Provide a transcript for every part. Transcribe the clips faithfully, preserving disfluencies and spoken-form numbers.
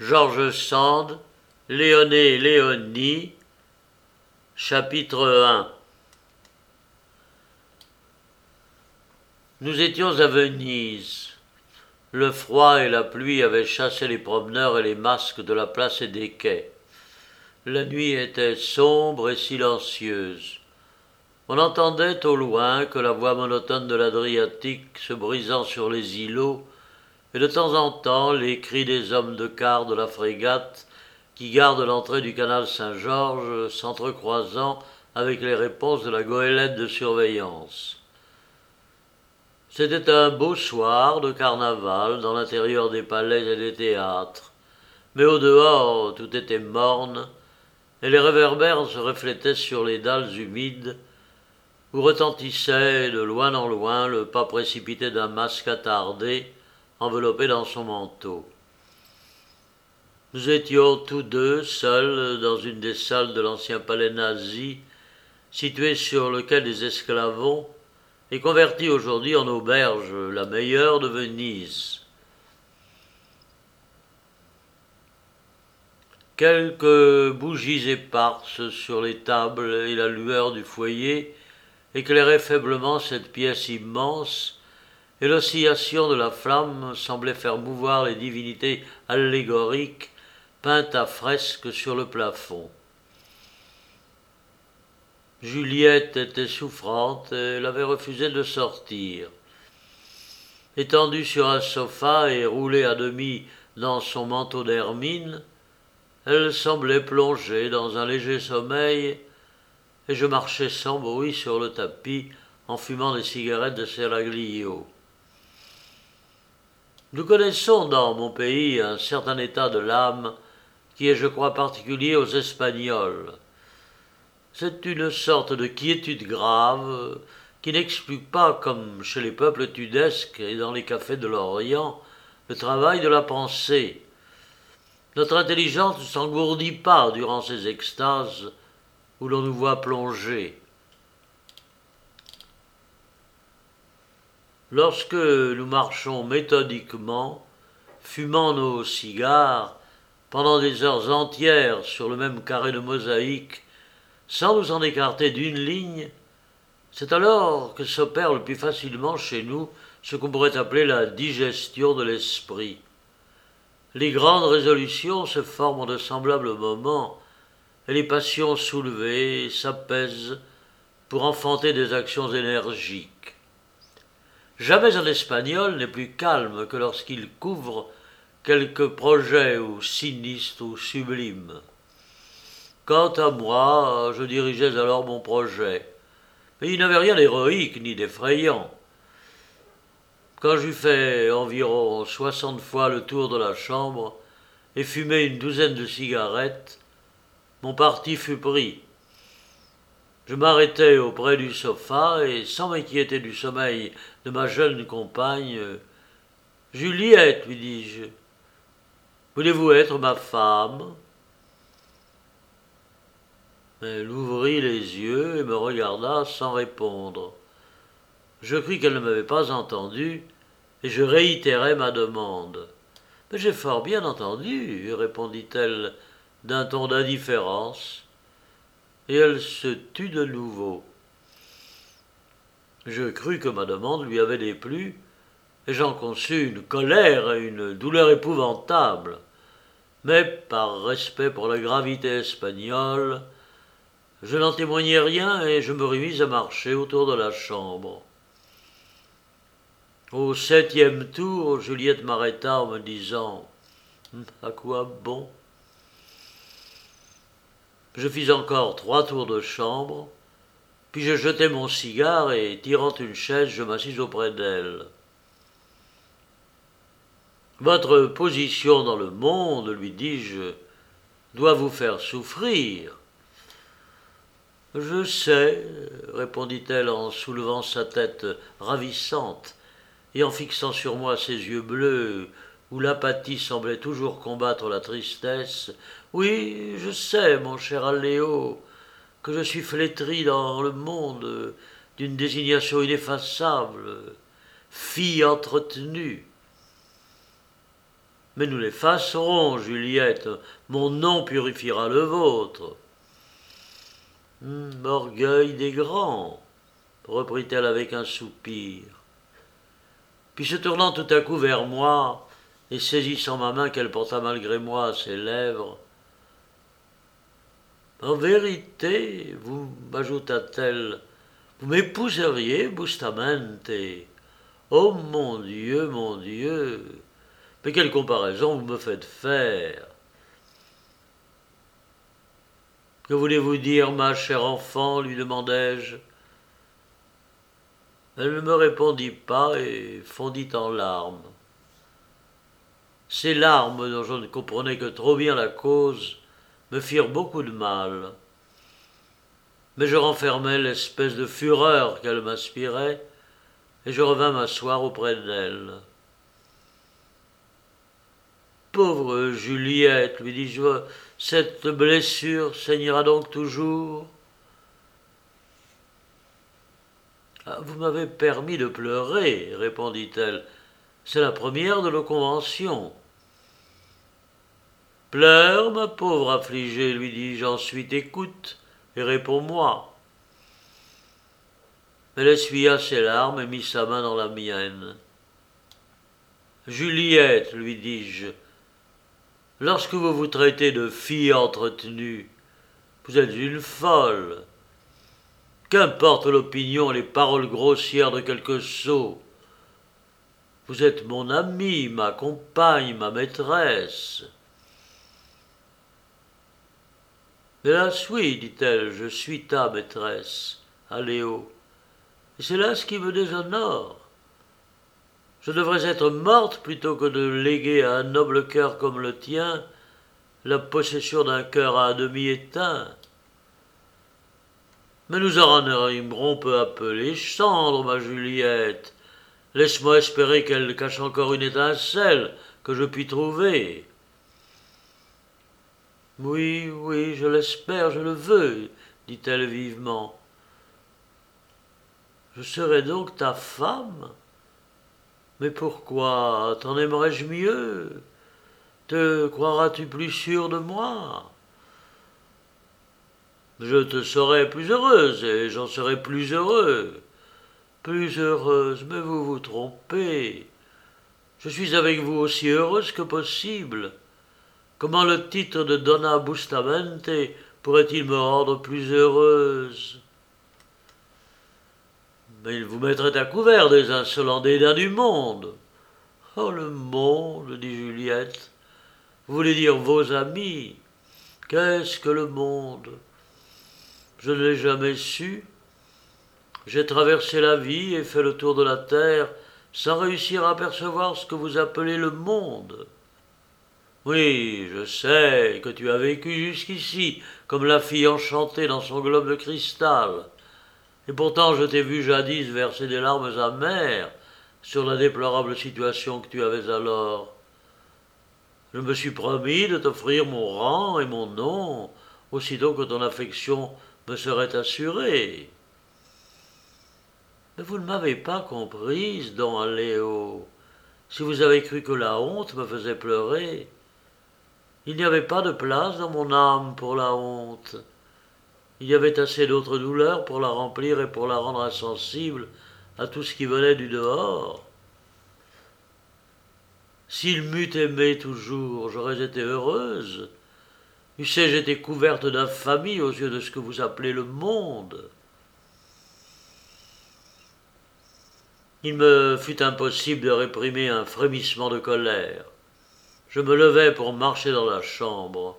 George Sand, Léoné et Léonie, chapitre un. Nous étions à Venise. Le froid et la pluie avaient chassé les promeneurs et les masques de la place et des quais. La nuit était sombre et silencieuse. On entendait au loin que la voix monotone de l'Adriatique se brisant sur les îlots, et de temps en temps les cris des hommes de quart de la frégate qui gardent l'entrée du canal Saint-Georges s'entrecroisant avec les réponses de la goélette de surveillance. C'était un beau soir de carnaval dans l'intérieur des palais et des théâtres, mais au dehors tout était morne, et les réverbères se reflétaient sur les dalles humides, où retentissait de loin en loin le pas précipité d'un masque attardé, enveloppé dans son manteau. Nous étions tous deux seuls dans une des salles de l'ancien palais nazi, situé sur le quai des Esclavons, et converti aujourd'hui en auberge, la meilleure de Venise. Quelques bougies éparses sur les tables et la lueur du foyer éclairaient faiblement cette pièce immense, et l'oscillation de la flamme semblait faire mouvoir les divinités allégoriques peintes à fresque sur le plafond. Juliette était souffrante et elle avait refusé de sortir. Étendue sur un sofa et roulée à demi dans son manteau d'hermine, elle semblait plongée dans un léger sommeil, et je marchais sans bruit sur le tapis en fumant des cigarettes de Seraglio. Nous connaissons dans mon pays un certain état de l'âme qui est, je crois, particulier aux Espagnols. C'est une sorte de quiétude grave qui n'explique pas, comme chez les peuples tudesques et dans les cafés de l'Orient, le travail de la pensée. Notre intelligence ne s'engourdit pas durant ces extases où l'on nous voit plonger. Lorsque nous marchons méthodiquement, fumant nos cigares, pendant des heures entières sur le même carré de mosaïque, sans nous en écarter d'une ligne, c'est alors que s'opère le plus facilement chez nous ce qu'on pourrait appeler la digestion de l'esprit. Les grandes résolutions se forment en de semblables moments, et les passions soulevées s'apaisent pour enfanter des actions énergiques. Jamais un Espagnol n'est plus calme que lorsqu'il couvre quelque projet ou sinistre ou sublime. Quant à moi, je dirigeais alors mon projet, mais il n'avait rien d'héroïque ni d'effrayant. Quand j'eus fait environ soixante fois le tour de la chambre et fumé une douzaine de cigarettes, mon parti fut pris. Je m'arrêtai auprès du sofa et, sans m'inquiéter du sommeil de ma jeune compagne, « Juliette, lui dis-je, voulez-vous être ma femme ?» Elle ouvrit les yeux et me regarda sans répondre. Je crus qu'elle ne m'avait pas entendu et je réitérai ma demande. « Mais j'ai fort bien entendu, » répondit-elle d'un ton d'indifférence, et elle se tut de nouveau. Je crus que ma demande lui avait déplu, et j'en conçus une colère et une douleur épouvantables. Mais par respect pour la gravité espagnole, je n'en témoignai rien et je me remis à marcher autour de la chambre. Au septième tour, Juliette m'arrêta en me disant « À quoi bon ?» Je fis encore trois tours de chambre, puis je jetai mon cigare et, tirant une chaise, je m'assis auprès d'elle. « Votre position dans le monde, lui dis-je, doit vous faire souffrir. »« Je sais, » répondit-elle en soulevant sa tête ravissante et en fixant sur moi ses yeux bleus où l'apathie semblait toujours combattre la tristesse. « Oui, je sais, mon cher Alléo, que je suis flétri dans le monde d'une désignation ineffaçable, fille entretenue. Mais nous l'effacerons, Juliette, mon nom purifiera le vôtre. Hum, orgueil des grands, reprit-elle avec un soupir. Puis se tournant tout à coup vers moi, et saisissant ma main qu'elle porta malgré moi à ses lèvres, « En vérité, vous, m'ajouta-t-elle, vous m'épouseriez, Bustamante. Oh mon Dieu, mon Dieu, mais quelle comparaison vous me faites faire. Que voulez-vous dire, ma chère enfant, lui demandai-je. Elle ne me répondit pas et fondit en larmes. Ces larmes, dont je ne comprenais que trop bien la cause, me firent beaucoup de mal. Mais je renfermai l'espèce de fureur qu'elle m'inspirait, et je revins m'asseoir auprès d'elle. Pauvre Juliette, lui dis-je, cette blessure saignera donc toujours? Ah, vous m'avez permis de pleurer, répondit-elle. C'est la première de nos conventions. Pleure, ma pauvre affligée, lui dis-je, ensuite écoute et réponds-moi. Elle essuya ses larmes et mit sa main dans la mienne. Juliette, lui dis-je, lorsque vous vous traitez de fille entretenue, vous êtes une folle. Qu'importe l'opinion et les paroles grossières de quelques sots. Vous êtes mon amie, ma compagne, ma maîtresse. Hélas oui, dit-elle, je suis ta maîtresse, Aléo, et c'est là ce qui me déshonore. Je devrais être morte plutôt que de léguer à un noble cœur comme le tien la possession d'un cœur à demi éteint. Mais nous en ranimerons peu à peu les cendres, ma Juliette. Laisse-moi espérer qu'elle cache encore une étincelle que je puis trouver. Oui, oui, je l'espère, je le veux, dit-elle vivement. Je serai donc ta femme? Mais pourquoi? T'en aimerais-je mieux? Te croiras-tu plus sûre de moi? Je te saurai plus heureuse et j'en serai plus heureux. Plus heureuse, mais vous vous trompez. Je suis avec vous aussi heureuse que possible. Comment le titre de Donna Bustamante pourrait-il me rendre plus heureuse? Mais il vous mettrait à couvert des insolents dédains du monde. Oh, le monde, dit Juliette. Vous voulez dire vos amis? Qu'est-ce que le monde? Je ne l'ai jamais su. J'ai traversé la vie et fait le tour de la terre sans réussir à percevoir ce que vous appelez le monde. Oui, je sais que tu as vécu jusqu'ici comme la fille enchantée dans son globe de cristal. Et pourtant je t'ai vu jadis verser des larmes amères sur la déplorable situation que tu avais alors. Je me suis promis de t'offrir mon rang et mon nom, aussitôt que ton affection me serait assurée. Mais vous ne m'avez pas comprise, don Aléo. Si vous avez cru que la honte me faisait pleurer, il n'y avait pas de place dans mon âme pour la honte. Il y avait assez d'autres douleurs pour la remplir et pour la rendre insensible à tout ce qui venait du dehors. S'il m'eût aimé toujours, j'aurais été heureuse. Eussé-je été couverte d'infamie aux yeux de ce que vous appelez le monde. Il me fut impossible de réprimer un frémissement de colère. Je me levai pour marcher dans la chambre.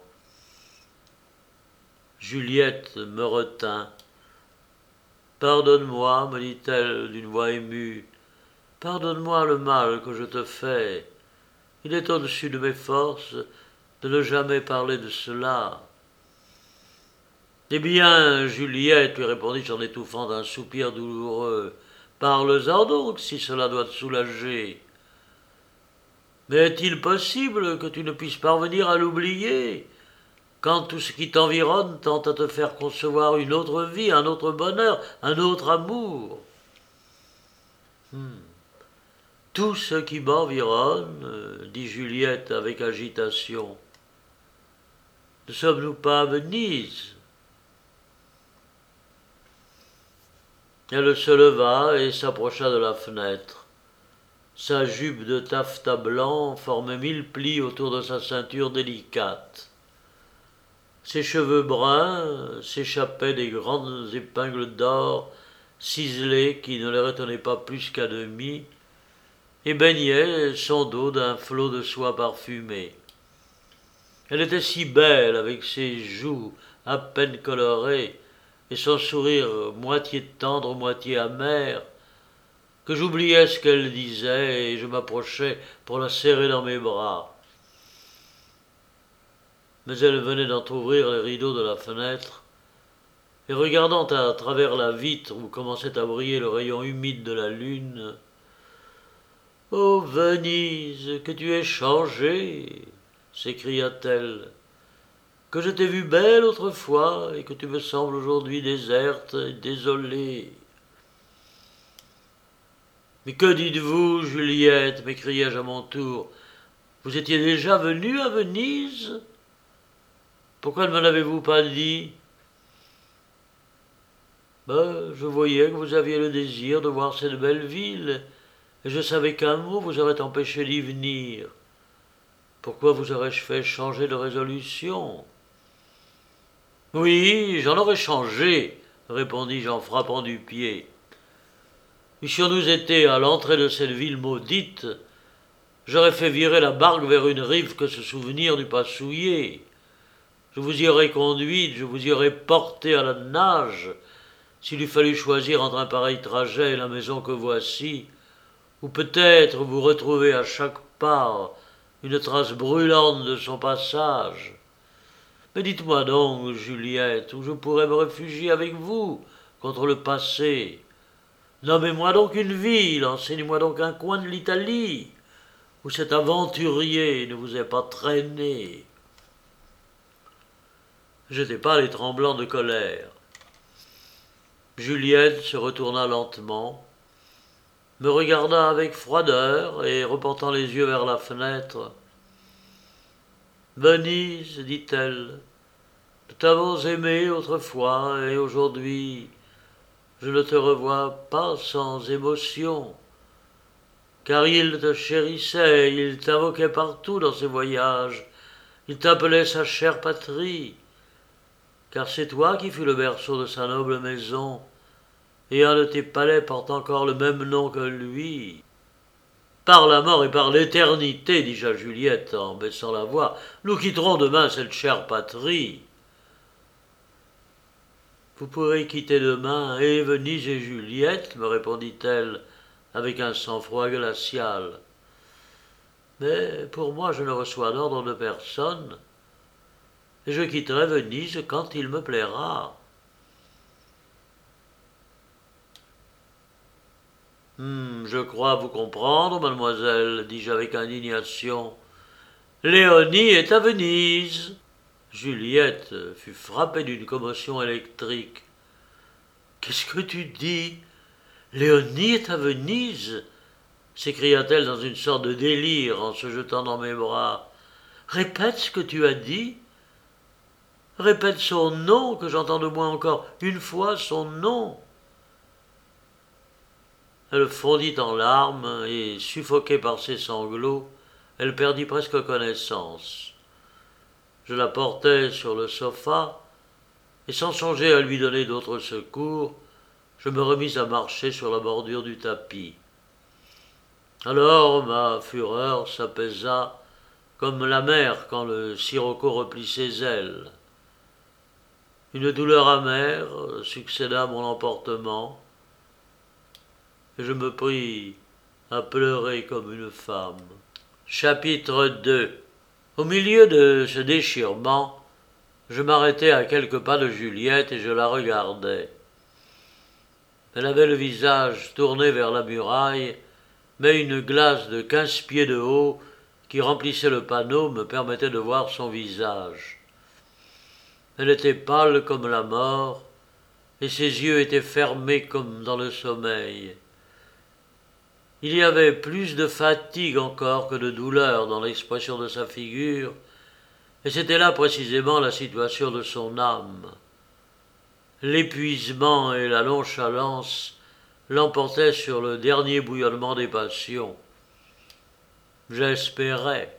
Juliette me retint. « Pardonne-moi, me dit-elle d'une voix émue. Pardonne-moi le mal que je te fais. Il est au-dessus de mes forces de ne jamais parler de cela. » « Eh bien, Juliette, lui répondis-je en étouffant un soupir douloureux, parle-en donc si cela doit te soulager. Mais est-il possible que tu ne puisses parvenir à l'oublier, quand tout ce qui t'environne tente à te faire concevoir une autre vie, un autre bonheur, un autre amour? hmm. Tout ce qui m'environne, dit Juliette avec agitation. Ne sommes-nous pas à Venise? Elle se leva et s'approcha de la fenêtre. Sa jupe de taffetas blanc formait mille plis autour de sa ceinture délicate. Ses cheveux bruns s'échappaient des grandes épingles d'or ciselées qui ne les retenaient pas plus qu'à demi et baignaient son dos d'un flot de soie parfumée. Elle était si belle avec ses joues à peine colorées et son sourire moitié tendre, moitié amer, que j'oubliais ce qu'elle disait et je m'approchai pour la serrer dans mes bras. Mais elle venait d'entr'ouvrir les rideaux de la fenêtre, et regardant à travers la vitre où commençait à briller le rayon humide de la lune, « Ô Venise, que tu es changée !» s'écria-t-elle. « Que je t'ai vue belle autrefois et que tu me sembles aujourd'hui déserte et désolée. » « Mais que dites-vous, Juliette » m'écriai-je à mon tour. « Vous étiez déjà venue à Venise ? Pourquoi ne me l'avez-vous pas dit ? » Ben, je voyais que vous aviez le désir de voir cette belle ville, et je savais qu'un mot vous aurait empêché d'y venir. Pourquoi vous aurais-je fait changer de résolution ? Oui, j'en aurais changé, répondis-je en frappant du pied. Eussions-nous été à l'entrée de cette ville maudite, j'aurais fait virer la barque vers une rive que ce souvenir n'eût pas souillée. Je vous y aurais conduite, je vous y aurais porté à la nage, s'il eût fallu choisir entre un pareil trajet et la maison que voici, ou peut-être vous retrouver à chaque pas une trace brûlante de son passage. Mais dites-moi donc, Juliette, où je pourrais me réfugier avec vous contre le passé. Nommez-moi donc une ville, enseignez-moi donc un coin de l'Italie, où cet aventurier ne vous ait pas traîné. J'étais pâle et tremblant de colère. Juliette se retourna lentement, me regarda avec froideur et, reportant les yeux vers la fenêtre, « Venise, dit-elle, nous t'avons aimé autrefois et aujourd'hui, je ne te revois pas sans émotion, car il te chérissait, il t'invoquait partout dans ses voyages, il t'appelait sa chère patrie, car c'est toi qui fus le berceau de sa noble maison, et un de tes palais porte encore le même nom que lui. » « Par la mort et par l'éternité, dis-je à Juliette en baissant la voix, nous quitterons demain cette chère patrie. » « Vous pourrez quitter demain et Venise et Juliette, me répondit-elle avec un sang-froid glacial. Mais pour moi, je ne reçois d'ordre de personne, et je quitterai Venise quand il me plaira. Hum, je crois vous comprendre, mademoiselle, dis-je avec indignation. Léonie est à Venise. Juliette fut frappée d'une commotion électrique. Qu'est-ce que tu dis? Léonie est à Venise? S'écria-t-elle dans une sorte de délire en se jetant dans mes bras. Répète ce que tu as dit. Répète son nom, que j'entende moi encore une fois son nom. Elle fondit en larmes et, suffoquée par ses sanglots, elle perdit presque connaissance. Je la portai sur le sofa, et sans songer à lui donner d'autre secours, je me remis à marcher sur la bordure du tapis. Alors ma fureur s'apaisa comme la mer quand le sirocco replie ses ailes. Une douleur amère succéda à mon emportement, et je me pris à pleurer comme une femme. Chapitre deux. Au milieu de ce déchirement, je m'arrêtai à quelques pas de Juliette et je la regardai. Elle avait le visage tourné vers la muraille, mais une glace de quinze pieds de haut qui remplissait le panneau me permettait de voir son visage. Elle était pâle comme la mort, et ses yeux étaient fermés comme dans le sommeil. Il y avait plus de fatigue encore que de douleur dans l'expression de sa figure, et c'était là précisément la situation de son âme. L'épuisement et la nonchalance l'emportaient sur le dernier bouillonnement des passions. J'espérais.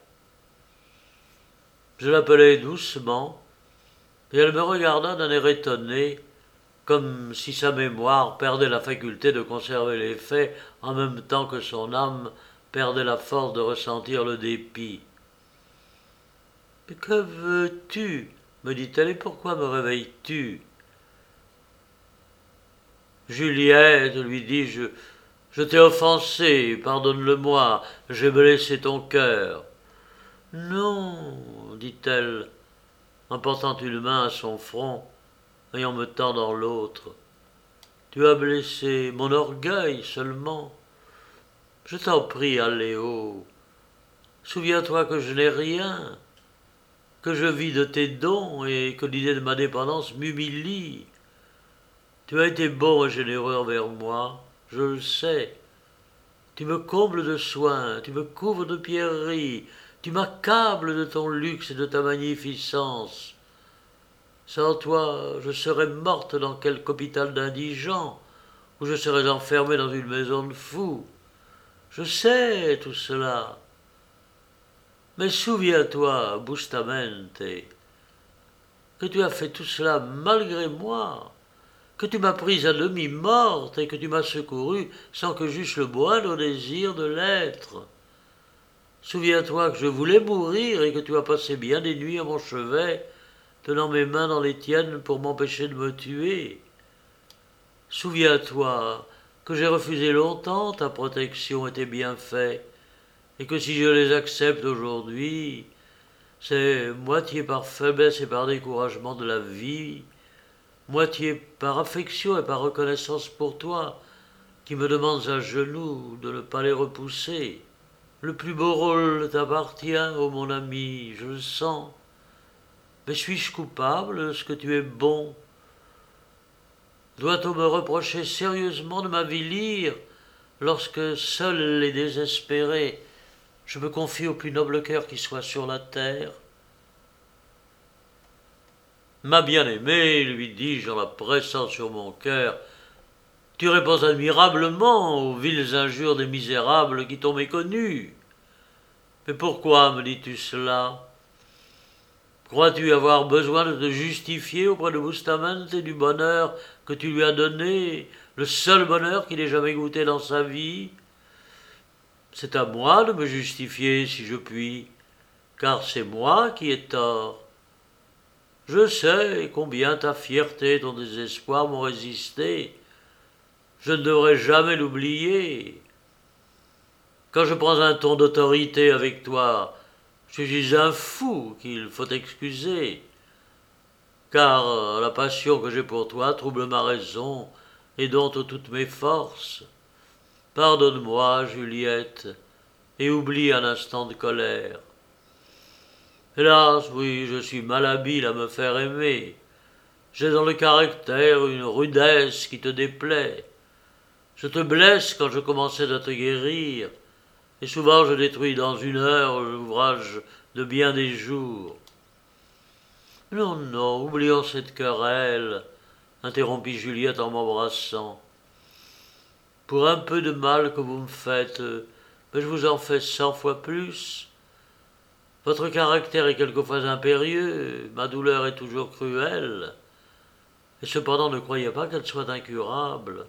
Je l'appelai doucement, et elle me regarda d'un air étonné, comme si sa mémoire perdait la faculté de conserver les faits en même temps que son âme perdait la force de ressentir le dépit. « Mais que veux-tu » me dit-elle, « et pourquoi me réveilles-tu » ? Juliette, lui dis-je, je t'ai offensé, pardonne-le-moi, j'ai blessé ton cœur. Non, dit-elle, en portant une main à son front et en me tendant l'autre. Tu as blessé mon orgueil seulement. Je t'en prie, Aléo. Souviens-toi que je n'ai rien, que je vis de tes dons et que l'idée de ma dépendance m'humilie. Tu as été bon et généreux envers moi, je le sais. Tu me combles de soins, tu me couvres de pierreries, tu m'accables de ton luxe et de ta magnificence. Sans toi, je serais morte dans quelque hôpital d'indigents, ou je serais enfermée dans une maison de fous. Je sais tout cela. Mais souviens-toi, Bustamente, que tu as fait tout cela malgré moi, que tu m'as prise à demi morte et que tu m'as secourue sans que j'eusse le moindre désir de l'être. Souviens-toi que je voulais mourir et que tu as passé bien des nuits à mon chevet, tenant mes mains dans les tiennes pour m'empêcher de me tuer. Souviens-toi que j'ai refusé longtemps ta protection et tes bienfaits, et que si je les accepte aujourd'hui, c'est moitié par faiblesse et par découragement de la vie, moitié par affection et par reconnaissance pour toi, qui me demandes à genoux de ne pas les repousser. Le plus beau rôle t'appartient, ô mon ami, je le sens. Mais suis-je coupable de ce que tu es bon ? Doit-on me reprocher sérieusement de m'avilir lorsque, seuls les désespérés, je me confie au plus noble cœur qui soit sur la terre ? Ma bien-aimée, lui dis-je en la pressant sur mon cœur, tu réponds admirablement aux viles injures des misérables qui t'ont méconnu. Mais pourquoi me dis-tu cela ? Crois-tu avoir besoin de te justifier auprès de Bustamente du bonheur que tu lui as donné, le seul bonheur qu'il ait jamais goûté dans sa vie ? C'est à moi de me justifier si je puis, car c'est moi qui ai tort. Je sais combien ta fierté et ton désespoir m'ont résisté. Je ne devrais jamais l'oublier. Quand je prends un ton d'autorité avec toi, je suis un fou qu'il faut excuser, car la passion que j'ai pour toi trouble ma raison et dompte toutes mes forces. Pardonne-moi, Juliette, et oublie un instant de colère. Hélas, oui, je suis malhabile à me faire aimer. J'ai dans le caractère une rudesse qui te déplaît. Je te blesse quand je commençais à te guérir, et souvent je détruis dans une heure l'ouvrage de bien des jours. Non, non, oublions cette querelle, interrompit Juliette en m'embrassant. Pour un peu de mal que vous me faites, mais je vous en fais cent fois plus. Votre caractère est quelquefois impérieux, ma douleur est toujours cruelle, et cependant ne croyez pas qu'elle soit incurable.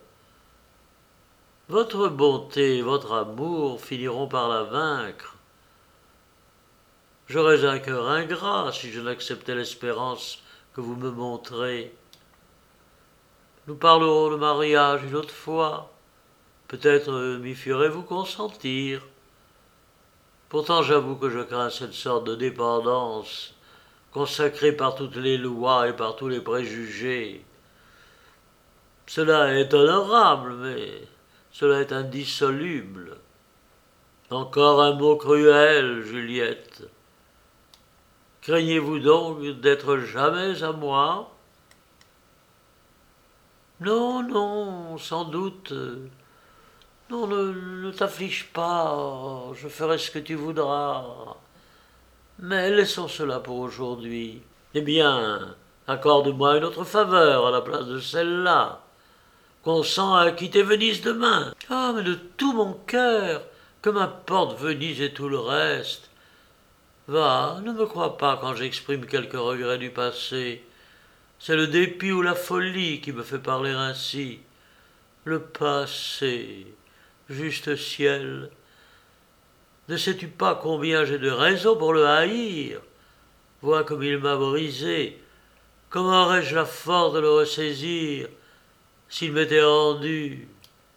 Votre bonté et votre amour finiront par la vaincre. J'aurais un cœur ingrat si je n'acceptais l'espérance que vous me montrez. Nous parlerons de mariage une autre fois. Peut-être m'y ferez-vous consentir. Pourtant j'avoue que je crains cette sorte de dépendance, consacrée par toutes les lois et par tous les préjugés. Cela est honorable, mais cela est indissoluble. Encore un mot cruel, Juliette. Craignez-vous donc d'être jamais à moi ? Non, non, sans doute. Non, ne, ne t'afflige pas, je ferai ce que tu voudras. Mais laissons cela pour aujourd'hui. Eh bien, accorde-moi une autre faveur à la place de celle-là. Consens à quitter Venise demain. Ah, mais de tout mon cœur, que m'importe Venise et tout le reste. Va, ne me crois pas quand j'exprime quelques regrets du passé. C'est le dépit ou la folie qui me fait parler ainsi. Le passé, juste ciel. Ne sais-tu pas combien j'ai de raisons pour le haïr? Vois comme il m'a brisé. Comment aurais-je la force de le ressaisir s'il m'était rendu?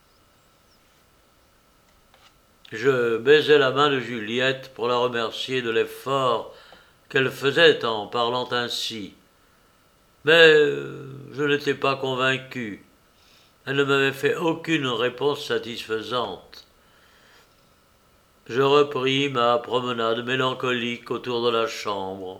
Je baisai la main de Juliette pour la remercier de l'effort qu'elle faisait en parlant ainsi. Mais je n'étais pas convaincu. Elle ne m'avait fait aucune réponse satisfaisante. Je repris ma promenade mélancolique autour de la chambre.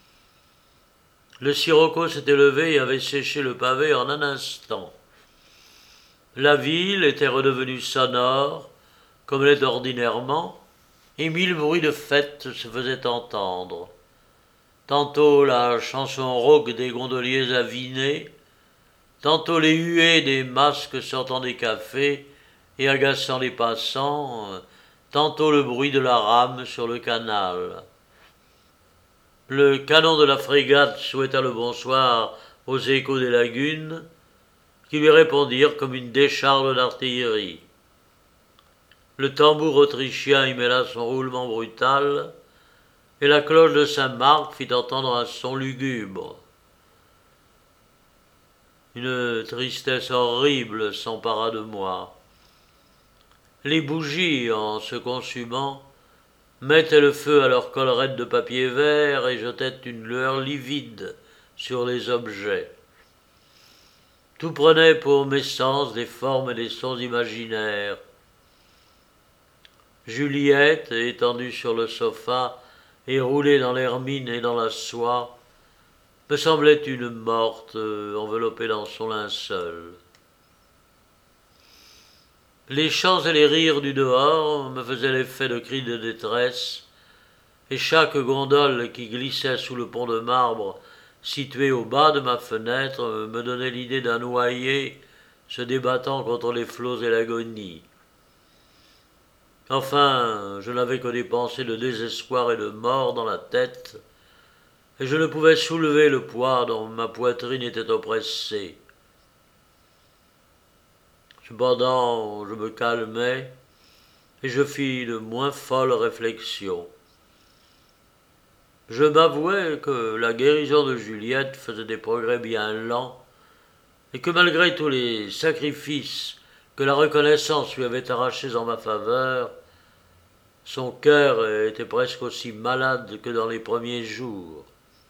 Le sirocco s'était levé et avait séché le pavé en un instant. La ville était redevenue sonore, comme elle est ordinairement, et mille bruits de fête se faisaient entendre. Tantôt la chanson rauque des gondoliers avinés, tantôt les huées des masques sortant des cafés et agaçant les passants, tantôt le bruit de la rame sur le canal. Le canon de la frégate souhaita le bonsoir aux échos des lagunes, qui lui répondirent comme une décharge d'artillerie. Le tambour autrichien y mêla son roulement brutal, et la cloche de Saint-Marc fit entendre un son lugubre. Une tristesse horrible s'empara de moi. Les bougies, en se consumant, mettaient le feu à leurs collerettes de papier vert et jetaient une lueur livide sur les objets. Tout prenait pour mes sens des formes et des sons imaginaires. Juliette, étendue sur le sofa et roulée dans l'hermine et dans la soie, me semblait une morte enveloppée dans son linceul. Les chants et les rires du dehors me faisaient l'effet de cris de détresse, et chaque gondole qui glissait sous le pont de marbre situé au bas de ma fenêtre me donnait l'idée d'un noyé se débattant contre les flots et l'agonie. Enfin, je n'avais que des pensées de désespoir et de mort dans la tête, et je ne pouvais soulever le poids dont ma poitrine était oppressée. Cependant, je me calmai, et je fis de moins folles réflexions. Je m'avouai que la guérison de Juliette faisait des progrès bien lents, et que malgré tous les sacrifices que la reconnaissance lui avait arrachés en ma faveur, son cœur était presque aussi malade que dans les premiers jours.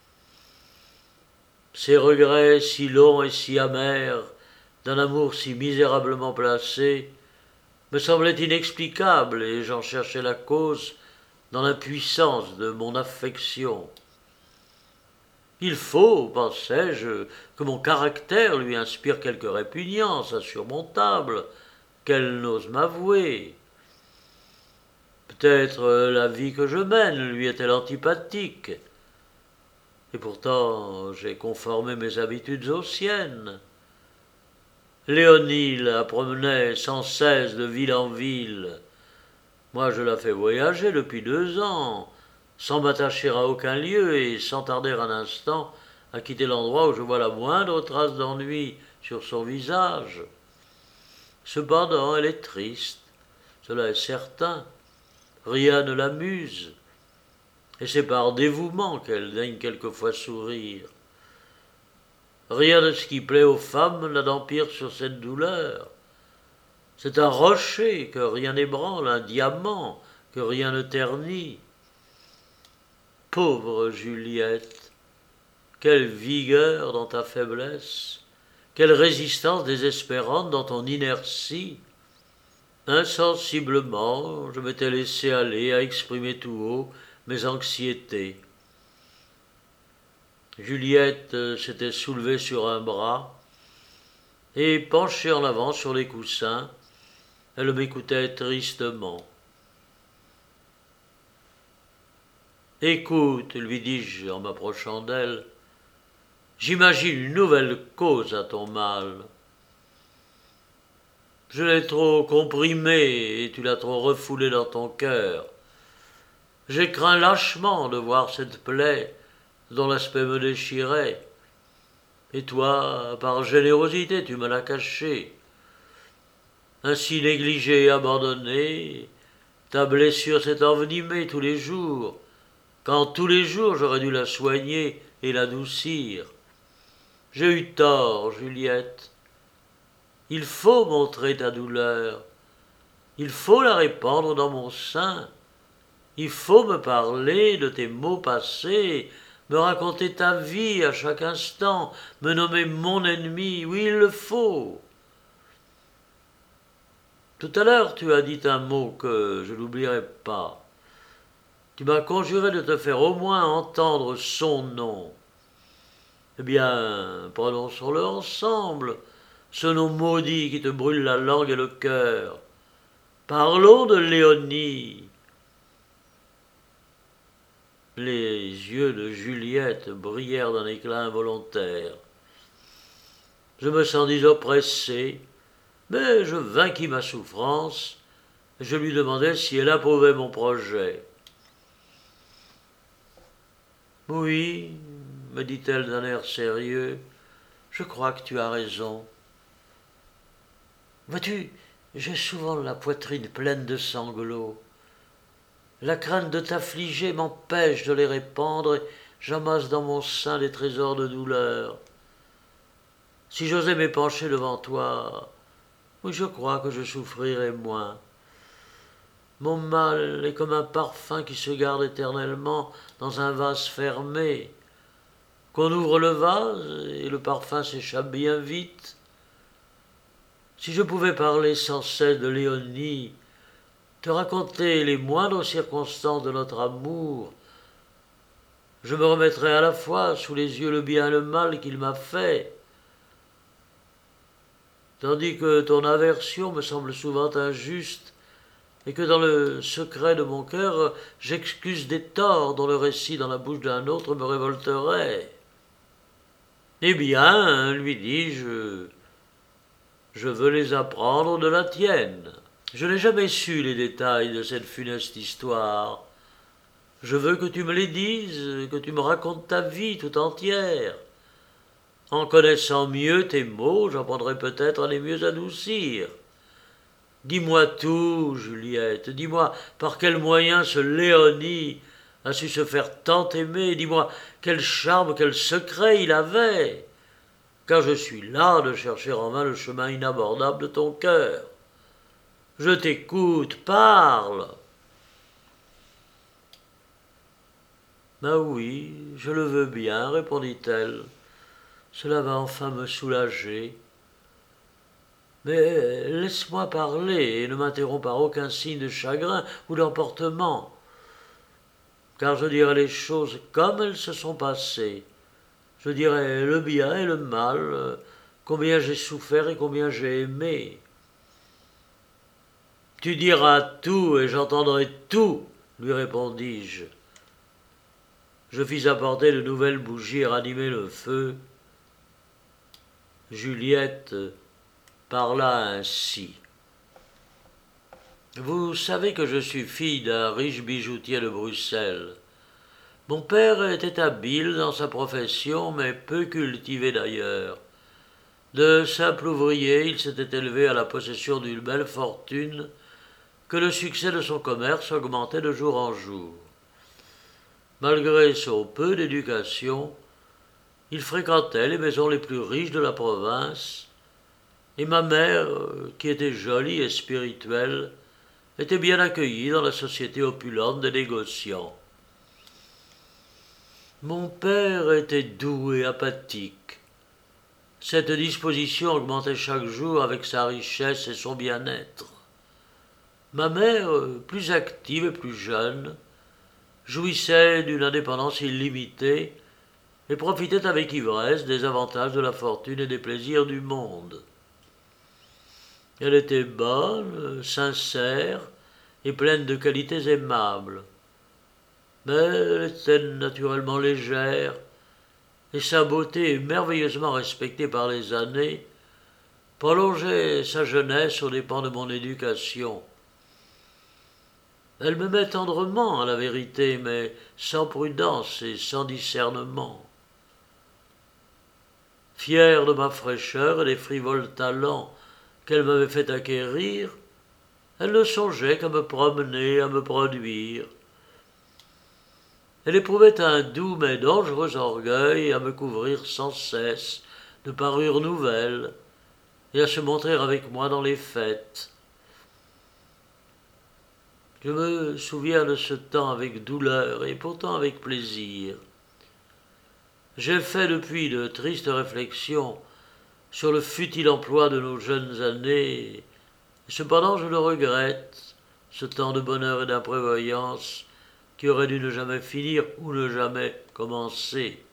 Ces regrets si longs et si amers d'un amour si misérablement placé me semblaient inexplicables et j'en cherchais la cause dans l'impuissance de mon affection. Il faut, pensais-je, que mon caractère lui inspire quelque répugnance insurmontable qu'elle n'ose m'avouer. Peut-être la vie que je mène lui est-elle antipathique, et pourtant j'ai conformé mes habitudes aux siennes. Léonie la promenait sans cesse de ville en ville. Moi je la fais voyager depuis deux ans, sans m'attacher à aucun lieu et sans tarder un instant à quitter l'endroit où je vois la moindre trace d'ennui sur son visage. Cependant elle est triste, cela est certain. Rien ne l'amuse, et c'est par dévouement qu'elle daigne quelquefois sourire. Rien de ce qui plaît aux femmes n'a d'empire sur cette douleur. C'est un rocher que rien n'ébranle, un diamant que rien ne ternit. Pauvre Juliette, quelle vigueur dans ta faiblesse, quelle résistance désespérante dans ton inertie. Insensiblement, je m'étais laissé aller à exprimer tout haut mes anxiétés. Juliette s'était soulevée sur un bras et, penchée en avant sur les coussins, Elle m'écoutait tristement. « Écoute, lui dis-je en m'approchant d'elle, j'imagine une nouvelle cause à ton mal. Je l'ai trop comprimé et tu l'as trop refoulé dans ton cœur. J'ai craint lâchement de voir cette plaie dont l'aspect me déchirait. Et toi, par générosité, tu me l'as cachée. Ainsi négligée et abandonnée, ta blessure s'est envenimée tous les jours, quand tous les jours j'aurais dû la soigner et l'adoucir. J'ai eu tort, Juliette. Il faut montrer ta douleur. Il faut la répandre dans mon sein. Il faut me parler de tes maux passés, me raconter ta vie à chaque instant, me nommer mon ennemi. Oui, il le faut. Tout à l'heure, tu as dit un mot que je n'oublierai pas. Tu m'as conjuré de te faire au moins entendre son nom. Eh bien, prononçons-le ensemble, ce nom maudit qui te brûle la langue et le cœur. Parlons de Léonie. Les yeux de Juliette brillèrent d'un éclat involontaire. Je me sentis oppressé, mais je vainquis ma souffrance et je lui demandai si elle approuvait mon projet. « Oui, me dit-elle d'un air sérieux, je crois que tu as raison. Vois-tu, j'ai souvent la poitrine pleine de sanglots. La crainte de t'affliger m'empêche de les répandre et j'amasse dans mon sein des trésors de douleur. Si j'osais m'épancher devant toi, oui, je crois que je souffrirais moins. Mon mal est comme un parfum qui se garde éternellement dans un vase fermé. Qu'on ouvre le vase et le parfum s'échappe bien vite. Si je pouvais parler sans cesse de Léonie, te raconter les moindres circonstances de notre amour, je me remettrais à la fois sous les yeux le bien et le mal qu'il m'a fait, tandis que ton aversion me semble souvent injuste et que dans le secret de mon cœur, j'excuse des torts dont le récit dans la bouche d'un autre me révolterait. Eh bien, lui dis-je, je veux les apprendre de la tienne. Je n'ai jamais su les détails de cette funeste histoire. Je veux que tu me les dises, que tu me racontes ta vie tout entière. En connaissant mieux tes maux, j'apprendrai peut-être à les mieux adoucir. Dis-moi tout, Juliette, dis-moi par quel moyen ce Léonie a su se faire tant aimer, dis-moi quel charme, quel secret il avait, car je suis là de chercher en vain le chemin inabordable de ton cœur. Je t'écoute, parle. Ben oui, je le veux bien, répondit-elle. Cela va enfin me soulager. Mais laisse-moi parler et ne m'interromps par aucun signe de chagrin ou d'emportement, car je dirai les choses comme elles se sont passées. Je dirai le bien et le mal, combien j'ai souffert et combien j'ai aimé. Tu diras tout et j'entendrai tout, lui répondis-je. Je fis apporter de nouvelles bougies et ranimer le feu. Juliette parla ainsi. Vous savez que je suis fille d'un riche bijoutier de Bruxelles. Mon père était habile dans sa profession, mais peu cultivé d'ailleurs. De simple ouvrier, il s'était élevé à la possession d'une belle fortune, que le succès de son commerce augmentait de jour en jour. Malgré son peu d'éducation, il fréquentait les maisons les plus riches de la province, et ma mère, qui était jolie et spirituelle, était bien accueillie dans la société opulente des négociants. Mon père était doux et apathique. Cette disposition augmentait chaque jour avec sa richesse et son bien-être. Ma mère, plus active et plus jeune, jouissait d'une indépendance illimitée et profitait avec ivresse des avantages de la fortune et des plaisirs du monde. Elle était bonne, sincère et pleine de qualités aimables. Mais elle était naturellement légère, et sa beauté, merveilleusement respectée par les années, prolongeait sa jeunesse aux dépens de mon éducation. Elle m'aimait tendrement, à la vérité, mais sans prudence et sans discernement. Fière de ma fraîcheur et des frivoles talents qu'elle m'avait fait acquérir, elle ne songeait qu'à me promener, à me produire. Elle éprouvait un doux mais dangereux orgueil à me couvrir sans cesse de parures nouvelles et à se montrer avec moi dans les fêtes. Je me souviens de ce temps avec douleur et pourtant avec plaisir. J'ai fait depuis de tristes réflexions sur le futile emploi de nos jeunes années, et cependant je le regrette, ce temps de bonheur et d'imprévoyance qui aurait dû ne jamais finir ou ne jamais commencer.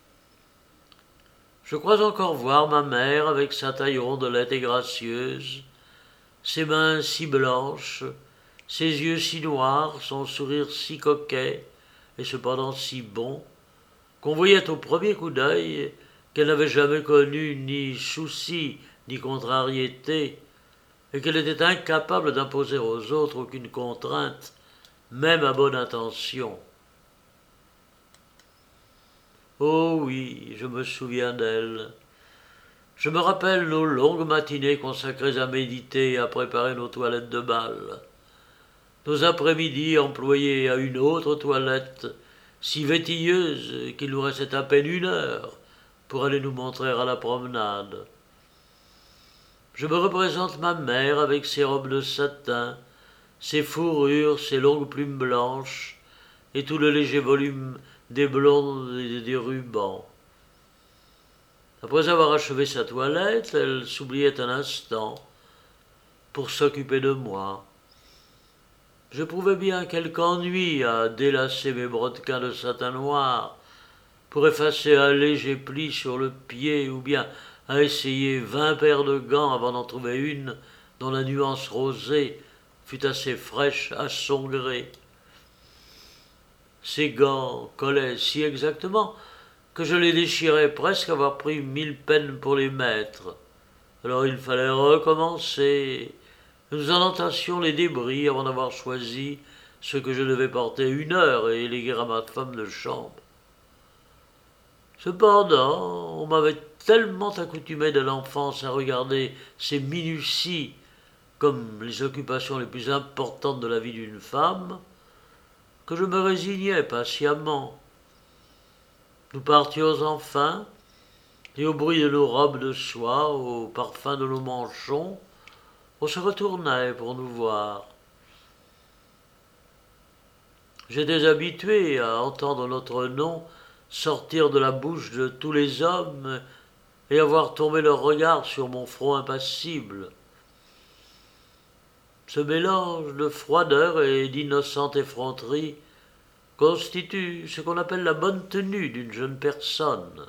Je crois encore voir ma mère avec sa taille rondelette et gracieuse, ses mains si blanches, ses yeux si noirs, son sourire si coquet et cependant si bon, qu'on voyait au premier coup d'œil qu'elle n'avait jamais connu ni souci ni contrariété, et qu'elle était incapable d'imposer aux autres aucune contrainte, même à bonne intention. Oh oui, je me souviens d'elle. Je me rappelle nos longues matinées consacrées à méditer et à préparer nos toilettes de bal, nos après-midi employés à une autre toilette, si vétilleuse qu'il nous restait à peine une heure pour aller nous montrer à la promenade. Je me représente ma mère avec ses robes de satin, ses fourrures, ses longues plumes blanches, et tout le léger volume des blondes et des rubans. Après avoir achevé sa toilette, elle s'oubliait un instant pour s'occuper de moi. Je prouvais bien quelque ennui à délasser mes brodequins de satin noir pour effacer un léger pli sur le pied ou bien à essayer vingt paires de gants avant d'en trouver une dont la nuance rosée fut assez fraîche à son gré. Ces gants collaient si exactement que je les déchirais presque avoir pris mille peines pour les mettre. Alors il fallait recommencer. Nous en entassions les débris avant d'avoir choisi ce que je devais porter une heure et léguer à ma femme de chambre. Cependant, on m'avait tellement accoutumé de l'enfance à regarder ces minuties comme les occupations les plus importantes de la vie d'une femme, que je me résignais patiemment. Nous partions enfin, et au bruit de nos robes de soie, au parfum de nos manchons, on se retournait pour nous voir. J'étais habitué à entendre notre nom sortir de la bouche de tous les hommes et à voir tomber leur regard sur mon front impassible. Ce mélange de froideur et d'innocente effronterie constitue ce qu'on appelle la bonne tenue d'une jeune personne.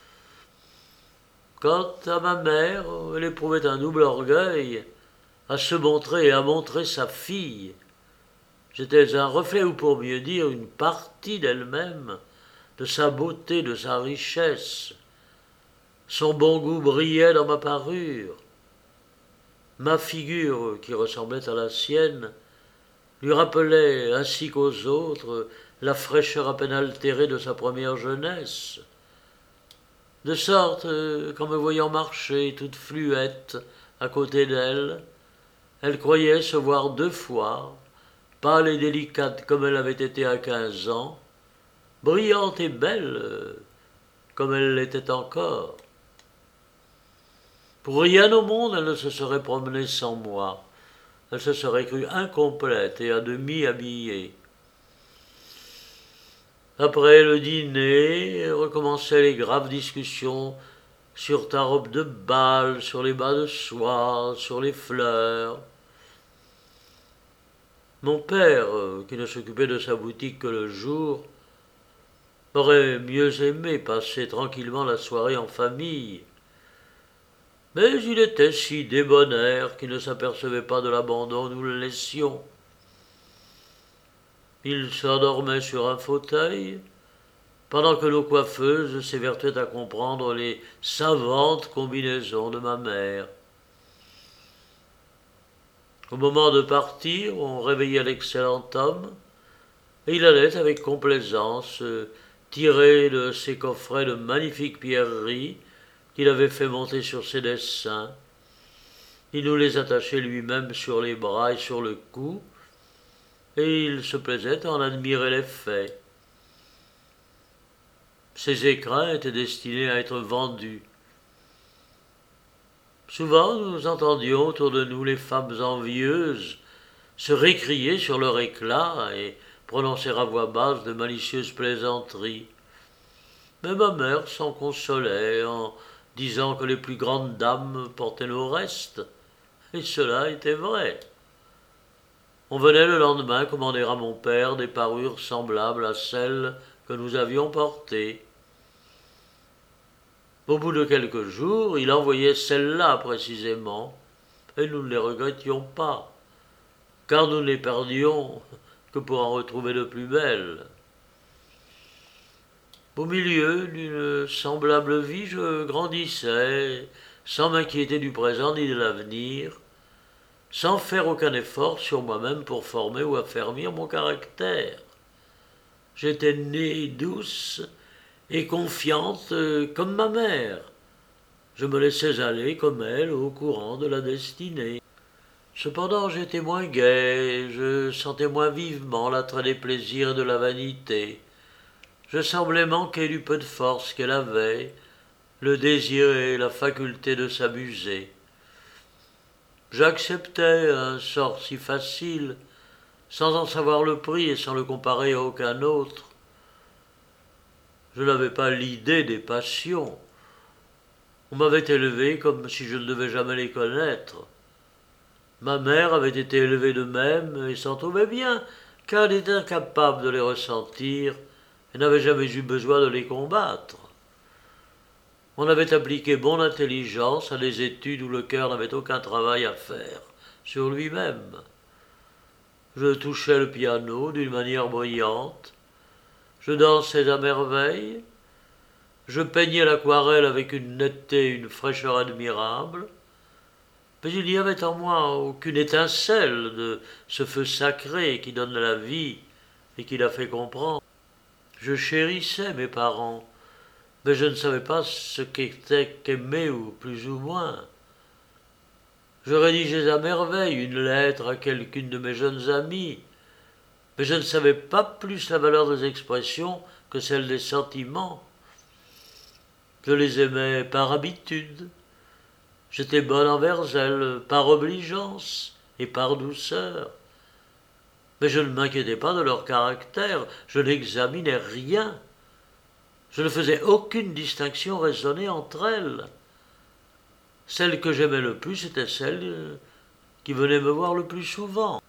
Quant à ma mère, elle éprouvait un double orgueil à se montrer et à montrer sa fille. J'étais un reflet, ou pour mieux dire, une partie d'elle-même, de sa beauté, de sa richesse. Son bon goût brillait dans ma parure. Ma figure, qui ressemblait à la sienne, lui rappelait, ainsi qu'aux autres, la fraîcheur à peine altérée de sa première jeunesse. De sorte qu'en me voyant marcher toute fluette à côté d'elle, elle croyait se voir deux fois, pâle et délicate comme elle avait été à quinze ans, brillante et belle comme elle l'était encore. Pour rien au monde, elle ne se serait promenée sans moi. Elle se serait crue incomplète et à demi habillée. Après le dîner, recommençaient les graves discussions sur ta robe de bal, sur les bas de soie, sur les fleurs. Mon père, qui ne s'occupait de sa boutique que le jour, aurait mieux aimé passer tranquillement la soirée en famille. Mais il était si débonnaire qu'il ne s'apercevait pas de l'abandon où nous le laissions. Il s'endormait sur un fauteuil, pendant que nos coiffeuses s'évertuaient à comprendre les savantes combinaisons de ma mère. Au moment de partir, on réveillait l'excellent homme, et il allait avec complaisance tirer de ses coffrets de magnifiques pierreries qu'il avait fait monter sur ses dessins. Il nous les attachait lui-même sur les bras et sur le cou, et il se plaisait à en admirer l'effet. Ces écrins étaient destinés à être vendus. Souvent, nous entendions autour de nous les femmes envieuses se récrier sur leur éclat et prononcer à voix basse de malicieuses plaisanteries. Mais ma mère s'en consolait en disant que les plus grandes dames portaient nos restes, et cela était vrai. On venait le lendemain commander à mon père des parures semblables à celles que nous avions portées. Au bout de quelques jours, il envoyait celles-là précisément, et nous ne les regrettions pas, car nous ne les perdions que pour en retrouver de plus belles. Au milieu d'une semblable vie, je grandissais, sans m'inquiéter du présent ni de l'avenir, sans faire aucun effort sur moi-même pour former ou affermir mon caractère. J'étais née douce et confiante comme ma mère. Je me laissais aller comme elle au courant de la destinée. Cependant, j'étais moins gai, je sentais moins vivement l'attrait des plaisirs et de la vanité. Je semblais manquer du peu de force qu'elle avait, le désir et la faculté de s'amuser. J'acceptais un sort si facile, sans en savoir le prix et sans le comparer à aucun autre. Je n'avais pas l'idée des passions. On m'avait élevé comme si je ne devais jamais les connaître. Ma mère avait été élevée de même et s'en trouvait bien, car elle était incapable de les ressentir et n'avait jamais eu besoin de les combattre. On avait appliqué bonne intelligence à des études où le cœur n'avait aucun travail à faire sur lui-même. Je touchais le piano d'une manière brillante, je dansais à merveille, je peignais l'aquarelle avec une netteté et une fraîcheur admirables, mais il n'y avait en moi aucune étincelle de ce feu sacré qui donne la vie et qui la fait comprendre. Je chérissais mes parents, mais je ne savais pas ce qu'était qu'aimer ou plus ou moins. Je rédigeais à merveille une lettre à quelqu'une de mes jeunes amies, mais je ne savais pas plus la valeur des expressions que celle des sentiments. Je les aimais par habitude. J'étais bonne envers elles, par obligeance et par douceur. Mais je ne m'inquiétais pas de leur caractère, je n'examinais rien. Je ne faisais aucune distinction raisonnée entre elles. Celle que j'aimais le plus était celle qui venait me voir le plus souvent.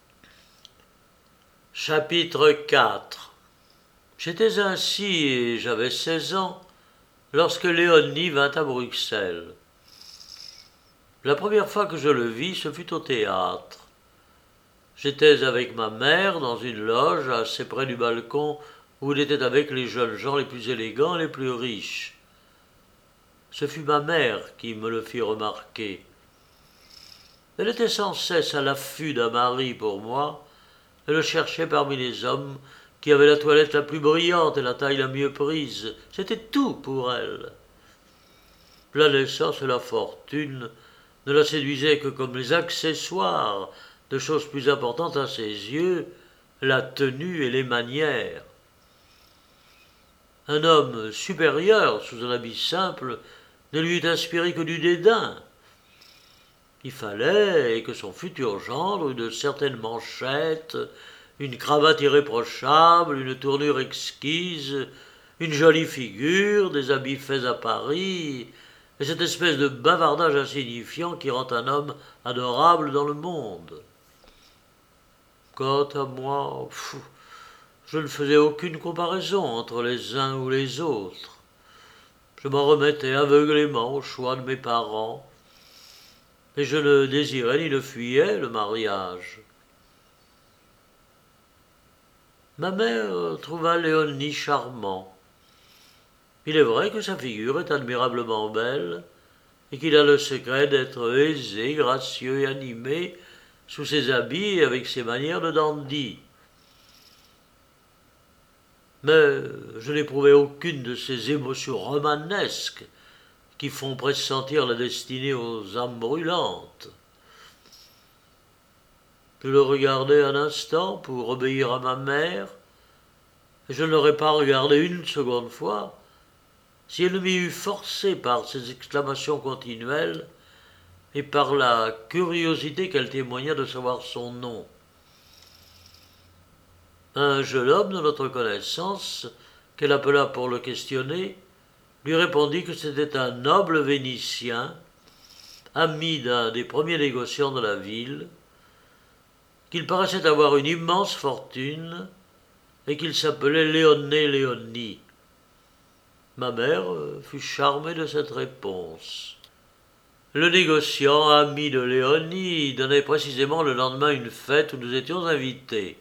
Chapitre quatre. J'étais ainsi et j'avais seize ans lorsque Léonie vint à Bruxelles. La première fois que je le vis, ce fut au théâtre. J'étais avec ma mère dans une loge assez près du balcon où il était avec les jeunes gens les plus élégants et les plus riches. Ce fut ma mère qui me le fit remarquer. Elle était sans cesse à l'affût d'un mari pour moi. Elle le cherchait parmi les hommes qui avaient la toilette la plus brillante et la taille la mieux prise. C'était tout pour elle. La naissance et la fortune ne la séduisaient que comme les accessoires de choses plus importantes à ses yeux, la tenue et les manières. Un homme supérieur sous un habit simple ne lui eût inspiré que du dédain. Il fallait que son futur gendre eût de certaines manchettes, une cravate irréprochable, une tournure exquise, une jolie figure, des habits faits à Paris, et cette espèce de bavardage insignifiant qui rend un homme adorable dans le monde. Quant à moi, pff, je ne faisais aucune comparaison entre les uns ou les autres. Je m'en remettais aveuglément au choix de mes parents, et je ne désirais ni ne fuyais le mariage. Ma mère trouva Léonie charmant. Il est vrai que sa figure est admirablement belle, et qu'il a le secret d'être aisé, gracieux et animé sous ses habits et avec ses manières de dandy. Mais je n'éprouvais aucune de ces émotions romanesques qui font pressentir la destinée aux âmes brûlantes. Je le regardais un instant pour obéir à ma mère, et je ne l'aurais pas regardé une seconde fois si elle ne m'y eût forcé par ses exclamations continuelles et par la curiosité qu'elle témoigna de savoir son nom. Un jeune homme de notre connaissance, qu'elle appela pour le questionner, lui répondit que c'était un noble Vénitien, ami d'un des premiers négociants de la ville, qu'il paraissait avoir une immense fortune et qu'il s'appelait Léoné Léoni. Ma mère fut charmée de cette réponse. Le négociant, ami de Léonie, donnait précisément le lendemain une fête où nous étions invités.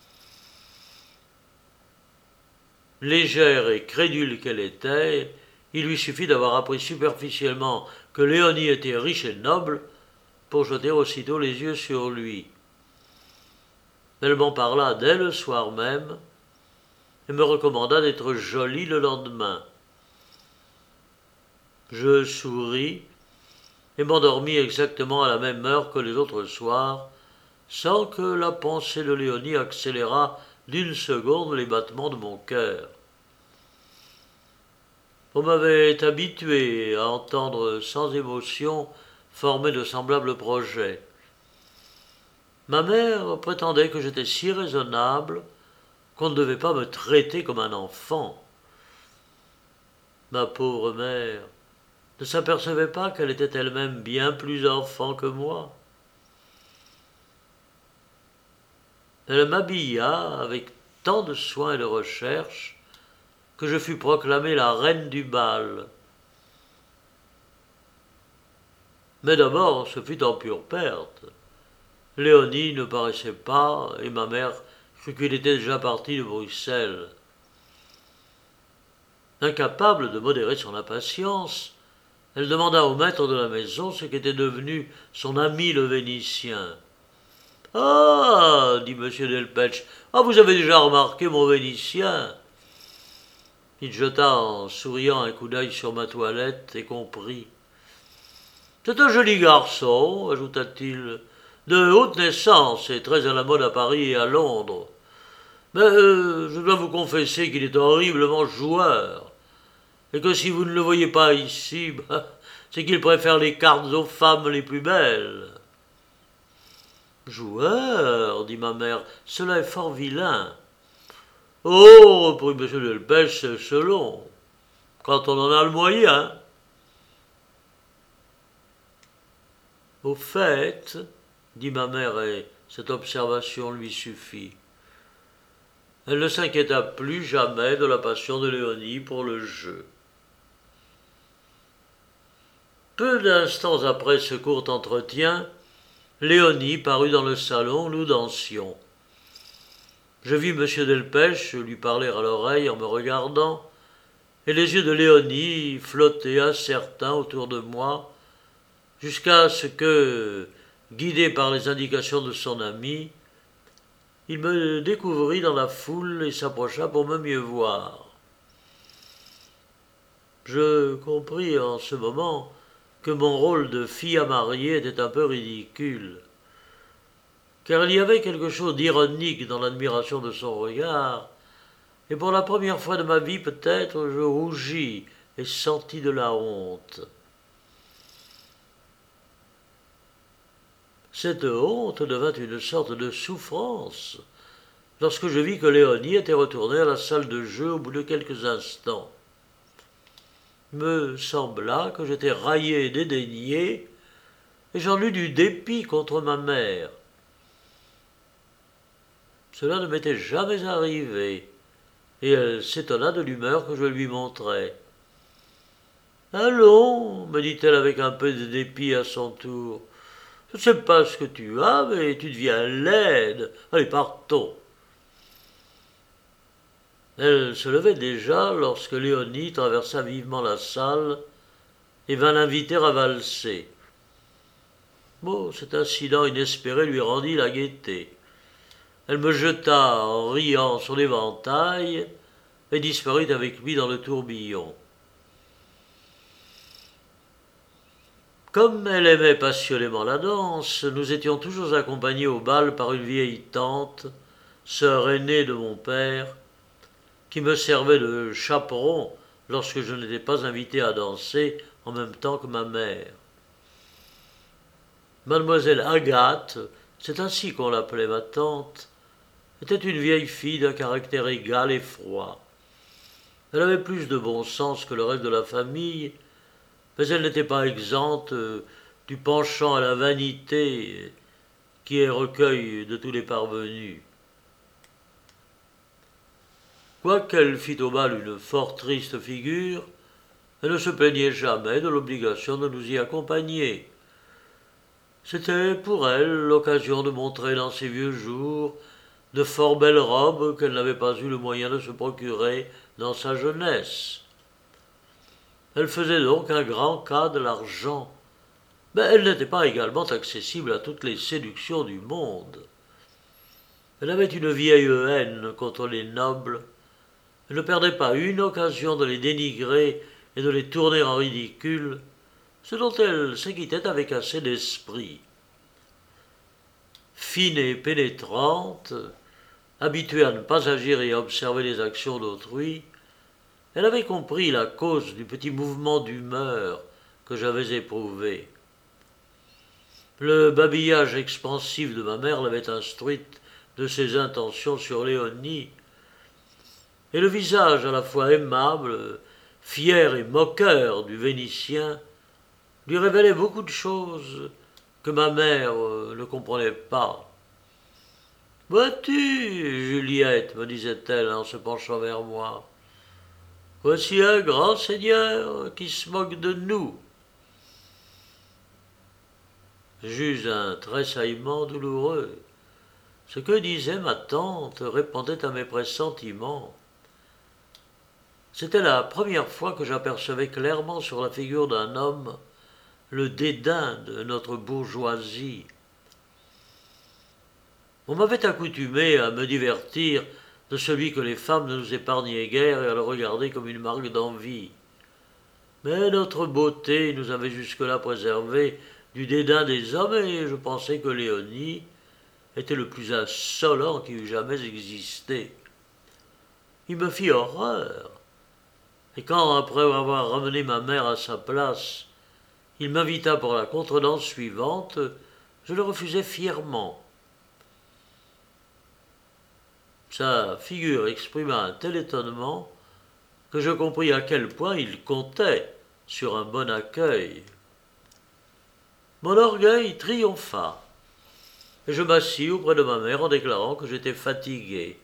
Légère et crédule qu'elle était, il lui suffit d'avoir appris superficiellement que Léonie était riche et noble pour jeter aussitôt les yeux sur lui. Elle m'en parla dès le soir même et me recommanda d'être jolie le lendemain. Je souris et m'endormis exactement à la même heure que les autres soirs, sans que la pensée de Léonie accélérât d'une seconde les battements de mon cœur. On m'avait habitué à entendre sans émotion former de semblables projets. Ma mère prétendait que j'étais si raisonnable qu'on ne devait pas me traiter comme un enfant. Ma pauvre mère ne s'apercevait pas qu'elle était elle-même bien plus enfant que moi. Elle m'habilla avec tant de soin et de recherche que je fus proclamée la reine du bal. Mais d'abord, ce fut en pure perte. Léonie ne paraissait pas, et ma mère crut qu'il était déjà parti de Bruxelles. Incapable de modérer son impatience, elle demanda au maître de la maison ce qu'était devenu son ami le Vénitien. « Ah !» dit M. Delpech. « Ah, vous avez déjà remarqué mon Vénitien ?» Il jeta en souriant un coup d'œil sur ma toilette et comprit. « C'est un joli garçon, ajouta-t-il, de haute naissance et très à la mode à Paris et à Londres. Mais euh, je dois vous confesser qu'il est horriblement joueur. Et que si vous ne le voyez pas ici, bah, c'est qu'il préfère les cartes aux femmes les plus belles. »« Joueur, dit ma mère, cela est fort vilain. »« Oh, reprit M. Delpech, c'est selon, quand on en a le moyen. » Au fait, dit ma mère, et cette observation lui suffit. Elle ne s'inquiéta plus jamais de la passion de Léonie pour le jeu. Peu d'instants après ce court entretien, Léonie parut dans le salon où nous dansions. Je vis M. Delpech lui parler à l'oreille en me regardant, et les yeux de Léonie flottaient incertains autour de moi, jusqu'à ce que, guidé par les indications de son ami, il me découvrit dans la foule et s'approcha pour me mieux voir. Je compris en ce moment que mon rôle de fille à marier était un peu ridicule, car il y avait quelque chose d'ironique dans l'admiration de son regard, et pour la première fois de ma vie peut-être je rougis et sentis de la honte. Cette honte devint une sorte de souffrance lorsque je vis que Léonie était retournée à la salle de jeu au bout de quelques instants. Il me sembla que j'étais raillé et dédaigné, et j'en eus du dépit contre ma mère. Cela ne m'était jamais arrivé, et elle s'étonna de l'humeur que je lui montrais. « Allons, me dit-elle avec un peu de dépit à son tour, Je ne sais pas ce que tu as, mais tu deviens laide. Allez, partons. » Elle se levait déjà lorsque Léonie traversa vivement la salle et vint l'inviter à valser. Bon, cet incident inespéré lui rendit la gaieté. Elle me jeta en riant son éventail et disparut avec lui dans le tourbillon. Comme elle aimait passionnément la danse, nous étions toujours accompagnés au bal par une vieille tante, sœur aînée de mon père, qui me servait de chaperon lorsque je n'étais pas invité à danser en même temps que ma mère. Mademoiselle Agathe, c'est ainsi qu'on l'appelait ma tante, était une vieille fille d'un caractère égal et froid. Elle avait plus de bon sens que le reste de la famille, mais elle n'était pas exempte du penchant à la vanité qui est recueil de tous les parvenus. Quoiqu'elle fît au bal une fort triste figure, elle ne se plaignait jamais de l'obligation de nous y accompagner. C'était pour elle l'occasion de montrer dans ses vieux jours de fort belles robes qu'elle n'avait pas eu le moyen de se procurer dans sa jeunesse. Elle faisait donc un grand cas de l'argent, mais elle n'était pas également accessible à toutes les séductions du monde. Elle avait une vieille haine contre les nobles. Elle ne perdait pas une occasion de les dénigrer et de les tourner en ridicule, ce dont elle s'acquittait avec assez d'esprit. Fine et pénétrante, habituée à ne pas agir et à observer les actions d'autrui, elle avait compris la cause du petit mouvement d'humeur que j'avais éprouvé. Le babillage expansif de ma mère l'avait instruite de ses intentions sur Léonie, et le visage à la fois aimable, fier et moqueur du Vénitien lui révélait beaucoup de choses que ma mère ne comprenait pas. « Vois-tu, Juliette, me disait-elle en se penchant vers moi, voici un grand seigneur qui se moque de nous. » J'eus un tressaillement douloureux. Ce que disait ma tante répondait à mes pressentiments. C'était la première fois que j'apercevais clairement sur la figure d'un homme le dédain de notre bourgeoisie. On m'avait accoutumé à me divertir de celui que les femmes ne nous épargnaient guère et à le regarder comme une marque d'envie. Mais notre beauté nous avait jusque-là préservés du dédain des hommes et je pensais que Léonie était le plus insolent qui eût jamais existé. Il me fit horreur. Et quand, après avoir ramené ma mère à sa place, il m'invita pour la contredanse suivante, je le refusai fièrement. Sa figure exprima un tel étonnement que je compris à quel point il comptait sur un bon accueil. Mon orgueil triompha, et je m'assis auprès de ma mère en déclarant que j'étais fatigué.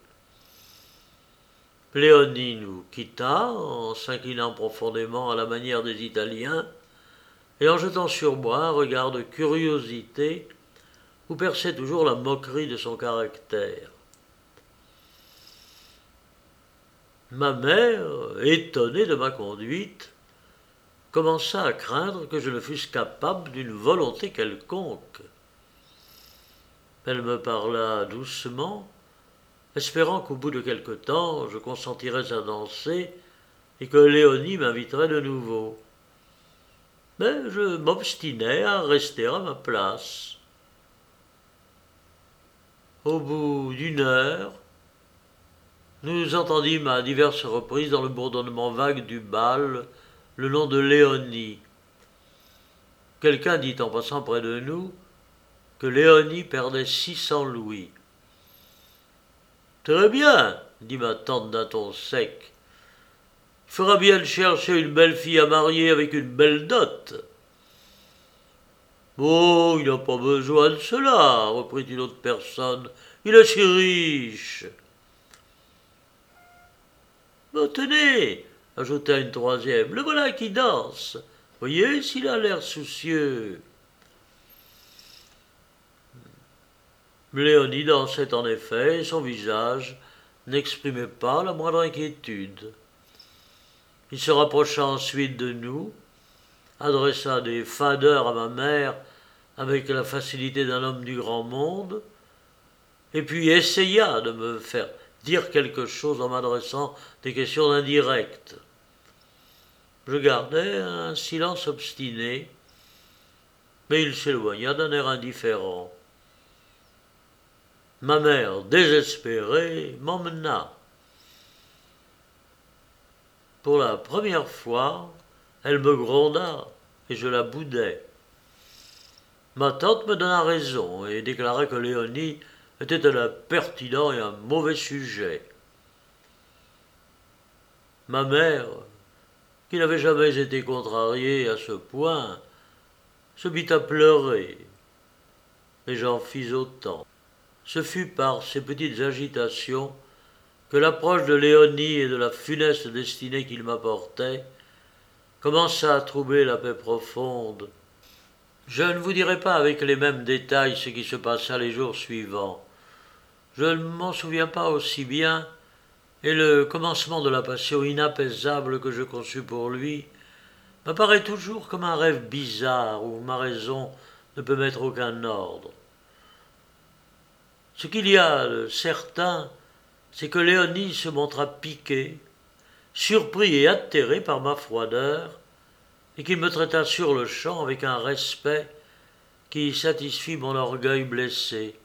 Léonie nous quitta en s'inclinant profondément à la manière des Italiens et en jetant sur moi un regard de curiosité où perçait toujours la moquerie de son caractère. Ma mère, étonnée de ma conduite, commença à craindre que je ne fusse capable d'une volonté quelconque. Elle me parla doucement, espérant qu'au bout de quelque temps je consentirais à danser et que Léonie m'inviterait de nouveau. Mais je m'obstinai à rester à ma place. Au bout d'une heure, nous entendîmes à diverses reprises dans le bourdonnement vague du bal le nom de Léonie. Quelqu'un dit en passant près de nous que Léonie perdait six cents louis. « Très bien, dit ma tante d'un ton sec. Il fera bien de chercher une belle fille à marier avec une belle dot. »« Oh, il n'a pas besoin de cela, reprit une autre personne. Il est si riche. »« Bon, tenez, ajouta une troisième, le voilà qui danse. Voyez s'il a l'air soucieux. » Léonie dansait en effet, et son visage n'exprimait pas la moindre inquiétude. Il se rapprocha ensuite de nous, adressa des fadeurs à ma mère avec la facilité d'un homme du grand monde, et puis essaya de me faire dire quelque chose en m'adressant des questions indirectes. Je gardais un silence obstiné, mais il s'éloigna d'un air indifférent. Ma mère, désespérée, m'emmena. Pour la première fois, elle me gronda et je la boudai. Ma tante me donna raison et déclara que Léonie était un impertinent et un mauvais sujet. Ma mère, qui n'avait jamais été contrariée à ce point, se mit à pleurer, et j'en fis autant. Ce fut par ces petites agitations que l'approche de Léonie et de la funeste destinée qu'il m'apportait commença à troubler la paix profonde. Je ne vous dirai pas avec les mêmes détails ce qui se passa les jours suivants. Je ne m'en souviens pas aussi bien, et le commencement de la passion inapaisable que je conçus pour lui m'apparaît toujours comme un rêve bizarre où ma raison ne peut mettre aucun ordre. Ce qu'il y a de certain, c'est que Léonie se montra piqué, surpris et atterré par ma froideur, et qu'il me traita sur le champ avec un respect qui satisfit mon orgueil blessé.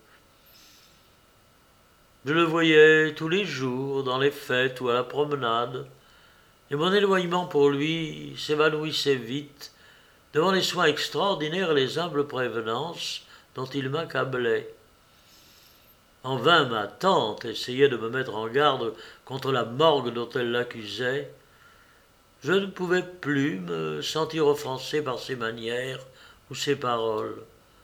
Je le voyais tous les jours, dans les fêtes ou à la promenade, et mon éloignement pour lui s'évanouissait vite devant les soins extraordinaires et les humbles prévenances dont il m'accablait. En vain ma tante essayait de me mettre en garde contre la morgue dont elle l'accusait. Je ne pouvais plus me sentir offensé par ses manières ou ses paroles.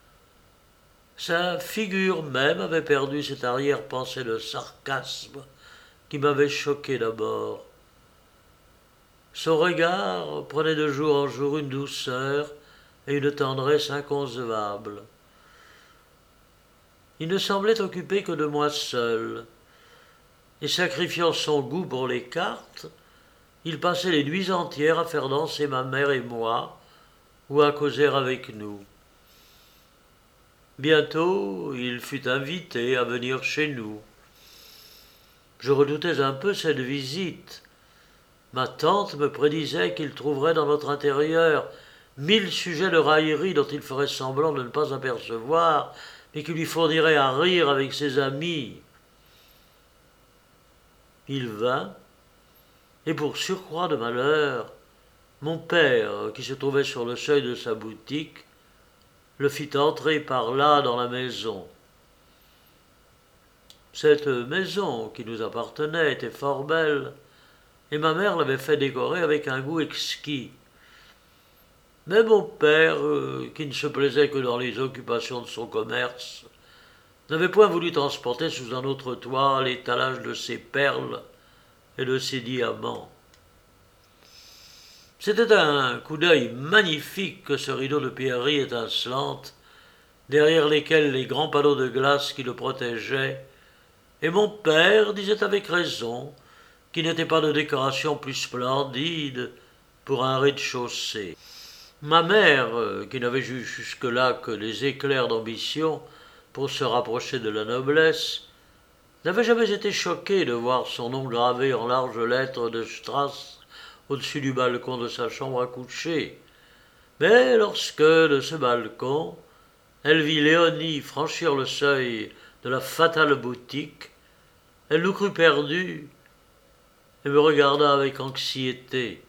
Sa figure même avait perdu cette arrière-pensée de sarcasme qui m'avait choqué d'abord. Son regard prenait de jour en jour une douceur et une tendresse inconcevables. Il ne semblait occupé que de moi seul, et sacrifiant son goût pour les cartes, il passait les nuits entières à faire danser ma mère et moi, ou à causer avec nous. Bientôt, il fut invité à venir chez nous. Je redoutais un peu cette visite. Ma tante me prédisait qu'il trouverait dans notre intérieur mille sujets de raillerie dont il ferait semblant de ne pas apercevoir, mais qui lui fournirait à rire avec ses amis. Il vint, et pour surcroît de malheur, mon père, qui se trouvait sur le seuil de sa boutique, le fit entrer par là dans la maison. Cette maison, qui nous appartenait, était fort belle, et ma mère l'avait fait décorer avec un goût exquis. Mais mon père, qui ne se plaisait que dans les occupations de son commerce, n'avait point voulu transporter sous un autre toit l'étalage de ses perles et de ses diamants. C'était un coup d'œil magnifique que ce rideau de pierreries étincelantes, derrière lesquels les grands panneaux de glace qui le protégeaient, et mon père disait avec raison qu'il n'était pas de décoration plus splendide pour un rez-de-chaussée. Ma mère, qui n'avait vu jusque-là que des éclairs d'ambition pour se rapprocher de la noblesse, n'avait jamais été choquée de voir son nom gravé en larges lettres de strass au-dessus du balcon de sa chambre à coucher. Mais lorsque, de ce balcon, elle vit Léonie franchir le seuil de la fatale boutique, elle nous crut perdus et me regarda avec anxiété.